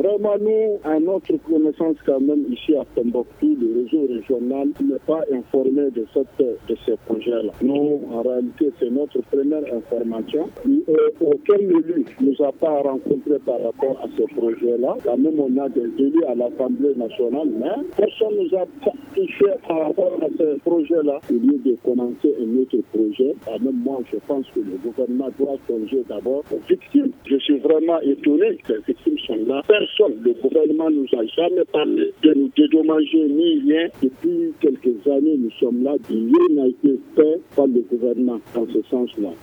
Vraiment, nous, à notre connaissance quand même ici à Tombouctou, le réseau régional n'est pas informé de ces projets-là. Nous, en réalité, c'est notre première information. Aucun élu ne nous a pas rencontrés par rapport à ces projets-là. Quand même, on a des élus à l'Assemblée nationale, mais personne ne nous a touché par rapport à ces projets-là. Au lieu de commencer un autre projet, quand même, moi, je pense que le gouvernement doit songer d'abord aux victimes. Je suis vraiment étonné que les victimes sont là. Personne, le gouvernement nous a jamais parlé de nous dédommager ni rien. Depuis quelques années, nous sommes là. Rien n'a été fait par le gouvernement dans ce sens-là.